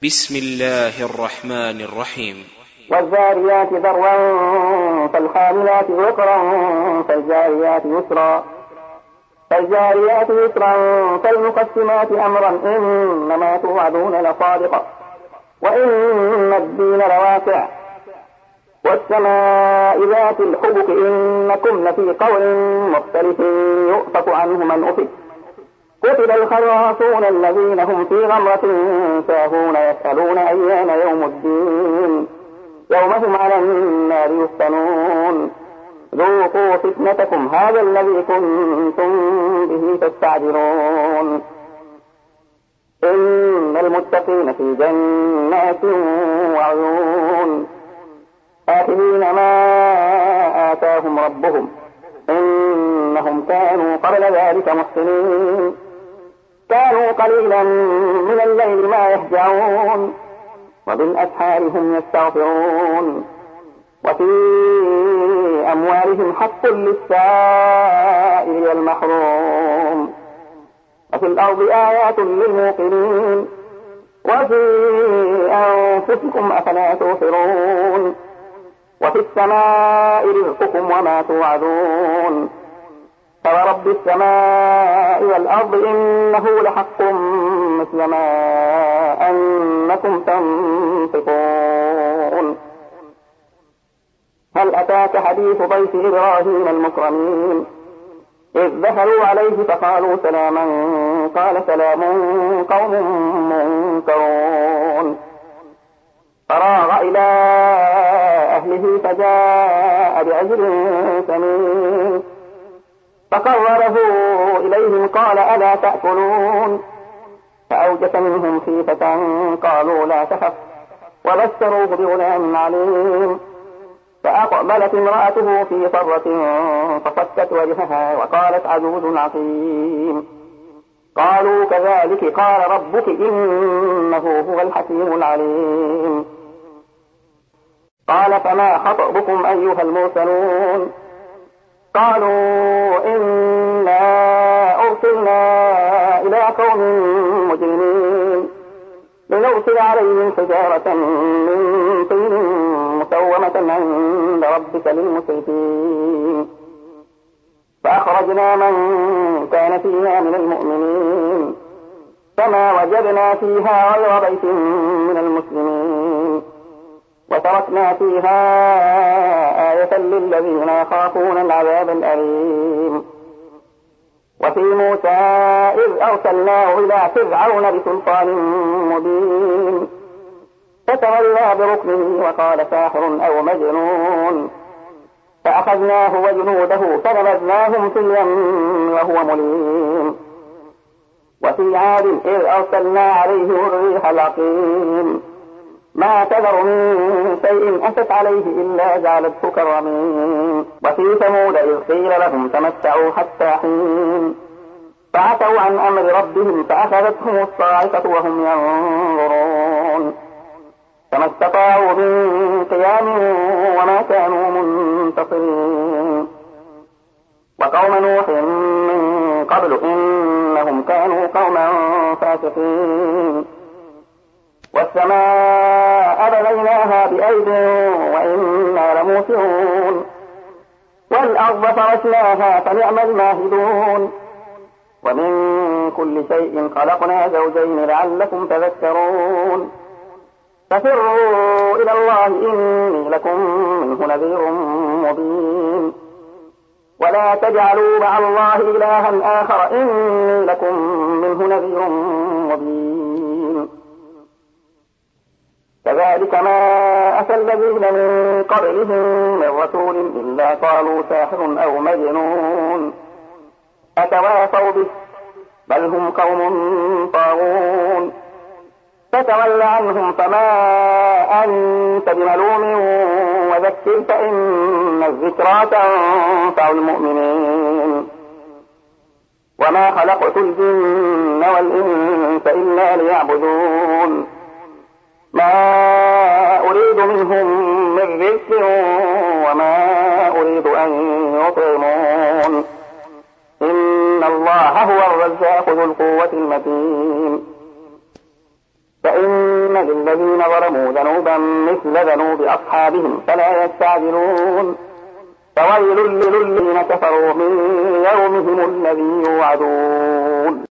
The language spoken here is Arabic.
بسم الله الرحمن الرحيم. والذاريات ذروا فالحاملات وقرا فالجاريات يسرا فالمقسمات أمرا إنما توعدون لصادق وإن الدين لواقع والسماء ذات الحبك إنكم لفي قول مختلف يؤفك عنه من أفك قتل الخراصون الذين هم في غمرة ساهون يسألون أيان يوم الدين يوم هم على النار يفتنون ذوقوا فتنتكم هذا الذي كنتم به تستعجلون إن المتقين في جنات وعيون آخذين ما آتاهم ربهم إنهم كانوا قبل ذلك محسنين كانوا قليلا من الليل ما يهجعون وبالأسحار هم يستغفرون وفي أموالهم حق للسائل والمحروم وفي الأرض آيات للموقنين وفي أنفسكم أفلا تبصرون وفي السماء رزقكم وما توعدون فورب السماء والأرض إنه لحق مثل ما أنكم تنطقون هل أتاك حديث ضيف إبراهيم المكرمين إذ دخلوا عليه فقالوا سلاما قال سلام قوم منكرون فراغ إلى أهله فجاء بعجل سمين فقربه إليهم قال ألا تأكلون فأوجس منهم خيفة قالوا لا تخف وبشروه بغلام عليم فأقبلت امرأته في صرة فصكت وجهها وقالت عجوز عقيم قالوا كذلك قال ربك إنه هو الحكيم العليم قال فما خطبكم أيها المرسلون قالوا إنا أرسلنا إلى قوم مجرمين لنرسل عليهم حجارة من طين مسومة عند ربك للمسرفين فأخرجنا من كان فيها من المؤمنين فما وجدنا فيها غير بيت من المسلمين وتركنا فيها آية للذين يخافون العذاب الأليم وفي موسى إذ أرسلناه إلى فرعون بسلطان مبين فتولى بركنه وقال ساحر أو مجنون فأخذناه وجنوده فنبذناهم في اليم وهو مليم وفي عاد إذ أرسلنا عليهم الريح العقيم ما تذر من شيء أتت عليه إلا جعلته كالرميم وفي ثمود إذ قيل لهم تمتعوا حتى حين فعتوا عن أمر ربهم فأخذتهم الصاعقة وهم ينظرون فما استطاعوا من قيام وما كانوا منتصرين وقوم نوح من قبل إنهم كانوا قوما فاسقين والسماء بنيناها بأيد وإنا لموسعون والأرض فرشناها فنعم الماهدون ومن كل شيء خلقنا زوجين لعلكم تذكرون ففروا إلى الله إني لكم منه نذير مبين ولا تجعلوا مع الله إلها آخر إني لكم منه نذير مبين كذلك ما أتى الذين من قبلهم من رسول إلا قالوا ساحر أو مجنون أتواصوا به بل هم قوم طاغون فتول عنهم فما أنت بملوم وذكر فإن الذكرى تنفع المؤمنين وما خلقت الجن والإنس إلا ليعبدون ما أريد منهم من رزق وما أريد أن يطعمون إن الله هو الرزاق ذو القوة المتين فإن إن للذين ظلموا ذنوبا مثل ذنوب أصحابهم فلا يستعجلون فويل للذين كفروا من يومهم الذي يوعدون